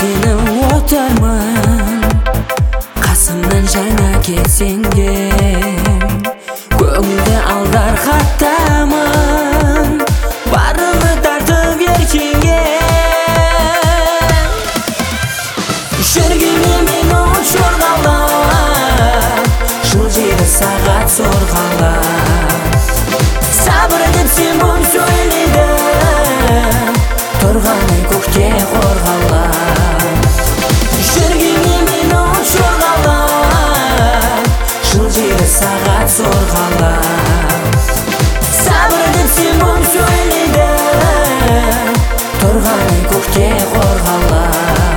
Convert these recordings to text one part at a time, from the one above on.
сені отырмын, қасымнан жаңа келсеңде. Көңілді алдар хаттамын, барымды тартып еркеңе. Жүргене мен жорғалап, жылжиды сағат зорғалап. Сабыр деп сен бұл сөйледі, тұрғаны көкте қорғалап. Жүргене мен жорғалап, жылжиды сағат зорғалап. Сабыр деп сен бұл сөйледі, тұрғаны көкте қорғалап.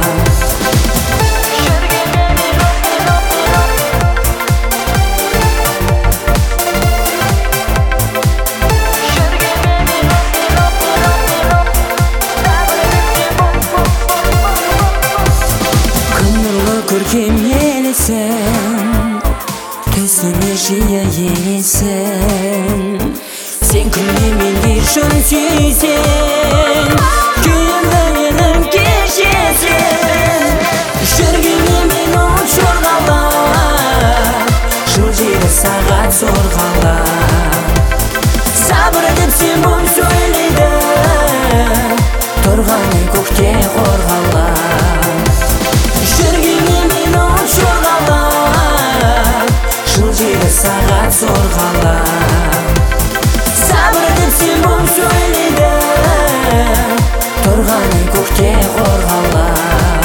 Көркем елесің, төсіне жиі енесің. Сен күнде менде шын сүйсең, күйімді менің кешесің. Жүргене мен жорғалап, жылжиды сағат зорғалап. Сабыр деп сен бұл сөйледі, тұрғаны көкте қорғалап. Жүргене мен жорғалап, жылжиды сағат зорғалап. Сабыр деп сен бұл сөйледі, тұрғаны көкте қорғалап.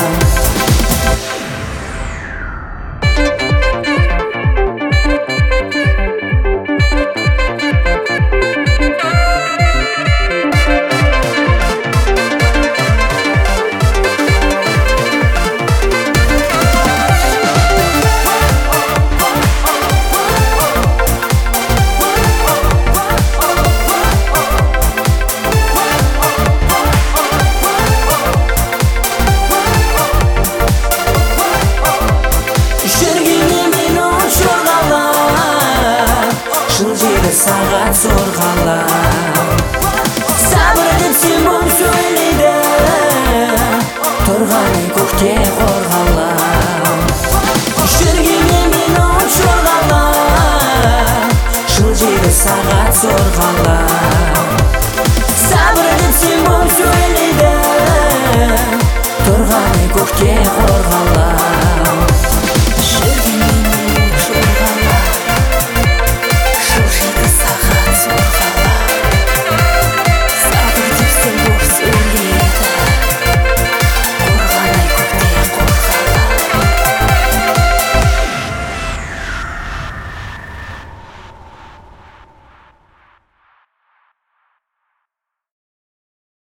Жылжиды сағат зорғалап. Сабыр деп сен бұл сөйледі, тұрғаны көкте қорғалап. Жүргене мен жорғалап, жылжиды сағат зорғалап. Сабыр деп сен бұл сөйледі, тұрғаны көкте қорғалап.